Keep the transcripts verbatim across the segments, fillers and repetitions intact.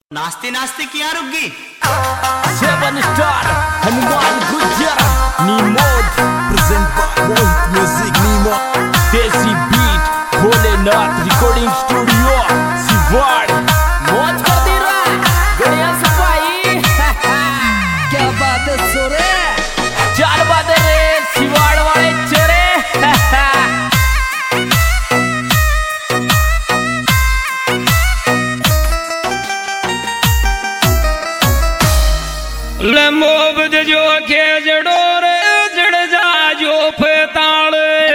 नाचते नाचते क्या रुक गई? Seven star Hanuman Gujjar Nimod present by Mohit music Nimo desi beat Bholenath recording studio Siwar मौज कर दी रा गणिया सफाई क्या बात है सोरे चार बात रे सिवाड़ वाले चेरे ले मोहब्बत जो के जड़ोर जड़ जा जो फेताल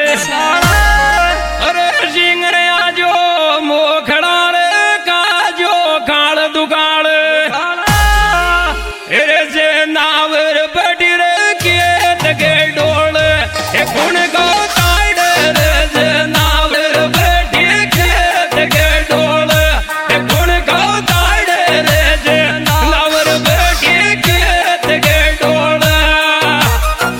अरे सिंगरे जो मोखड़ा रे का जो काल दुकाल अरे से नावर बड़ी रे के तके डोल ए कुण को काट रे से नावर बड़ी के तके डोल ए कुण को काट रे से नावर बड़ी के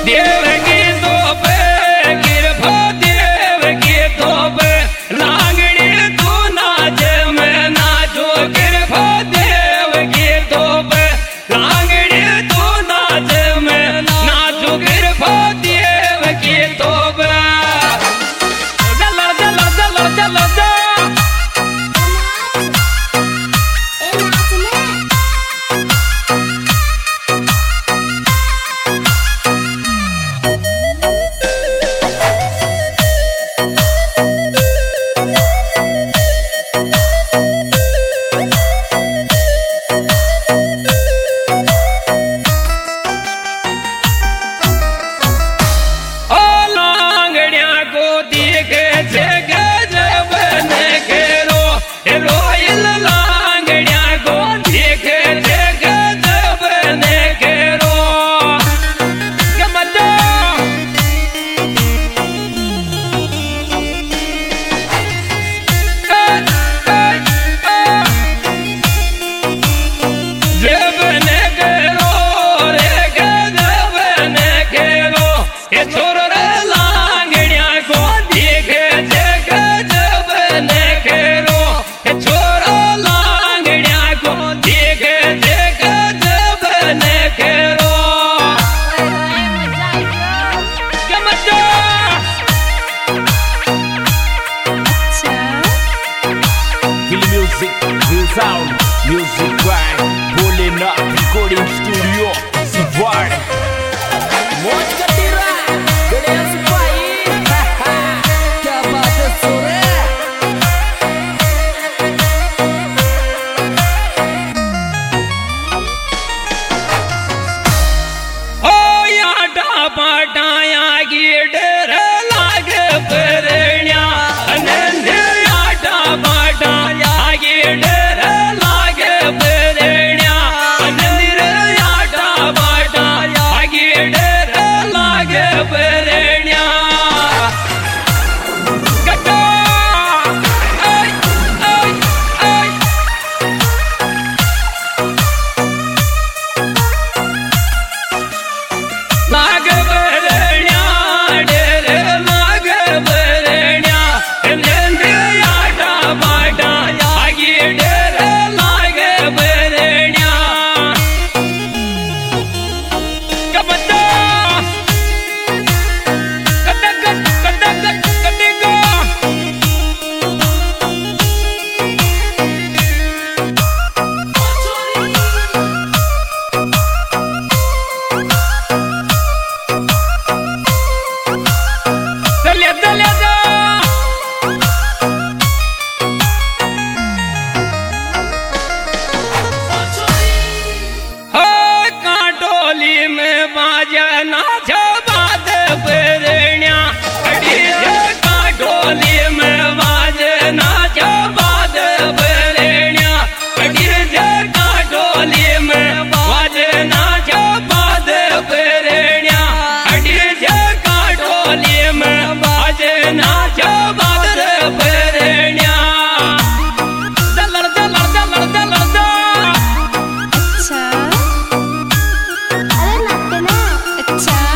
देव की तोप गिरभो देव की तोप लांगड़ी तू नाच में नाचो गिरभो देव की तोप लांगड़ी तू नाच में नाचो गिरभो देव की तोप जला जला जला जला जला Sound Music by Bholenath Recording Studio Siwad Moj Katira Ganesh bhai Kya baat hai sore Oh ya da pataya gi der lag pernya anandya ya da pataya gi der अच्छा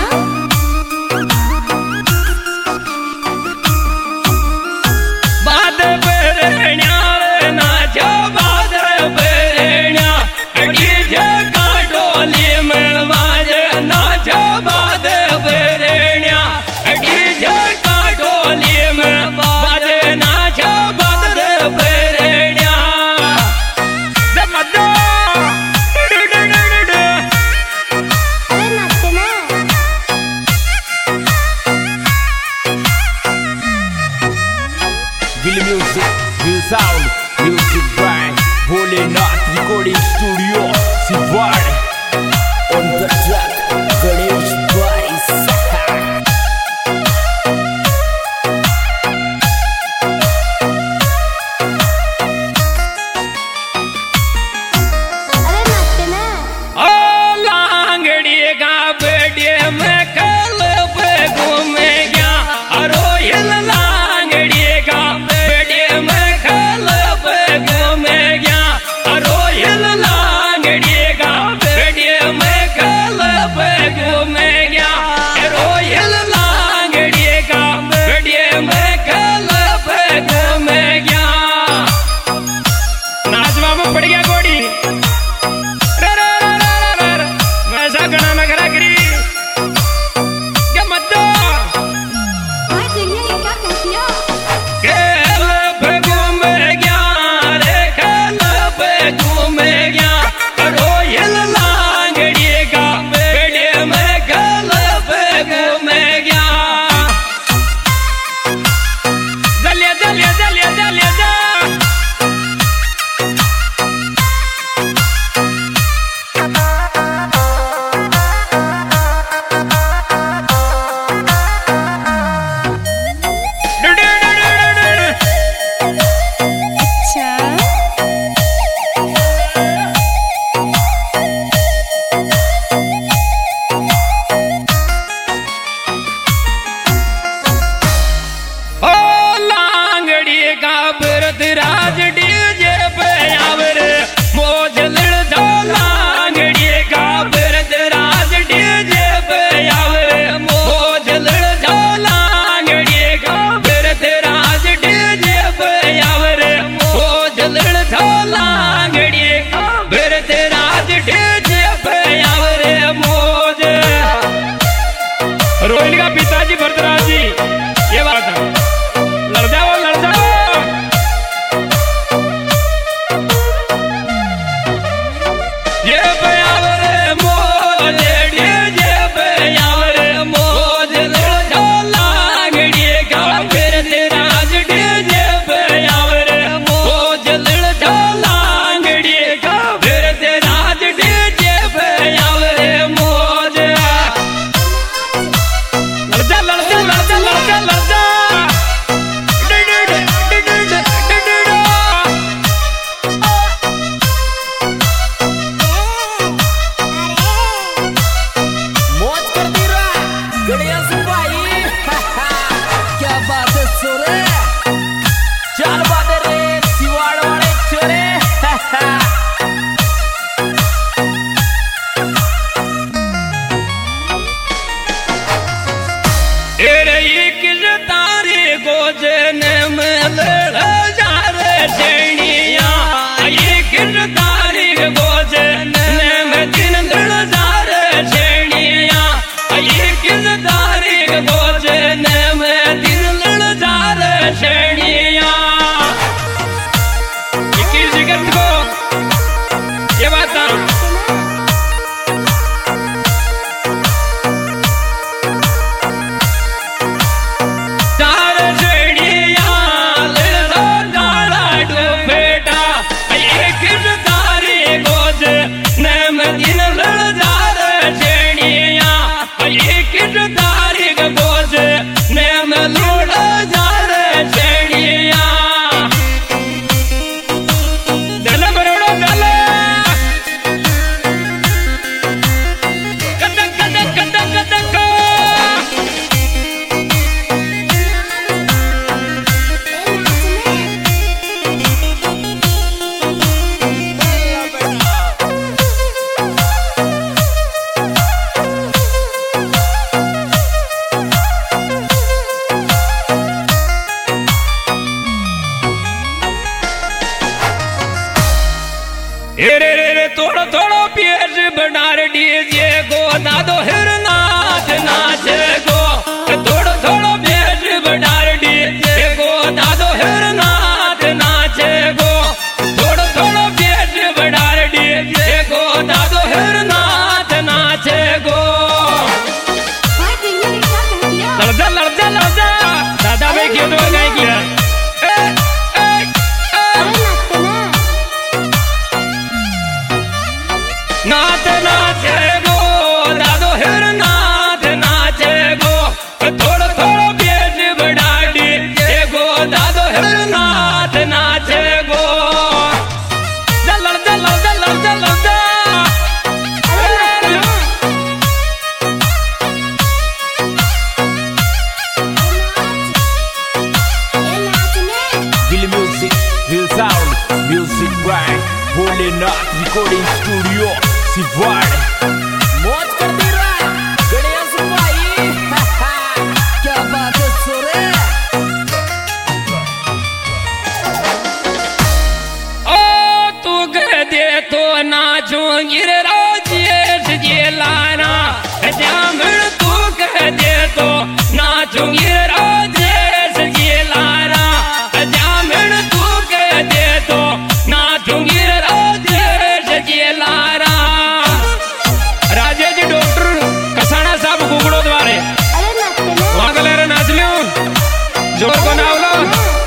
लाना जामण तू कह दे तो नाचूंगी राजेश जी लाना जामण तू कह दे तो नाचूंगी राजेश जी लाना राजेश जी डॉक्टर कसाना साहब गुगड़ो द्वारे वहां गले रे नाच लो जोर को नाव लो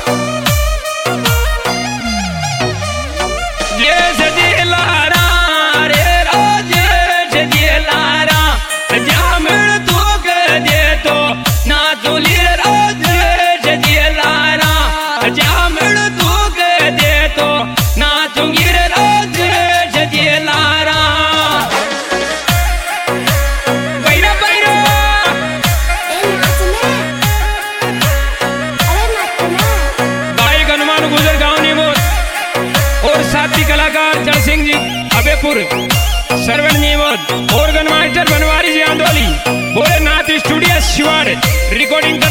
Sarwan Nimod organ master Banwari ji Andoli Bholenath studio Shiwar recording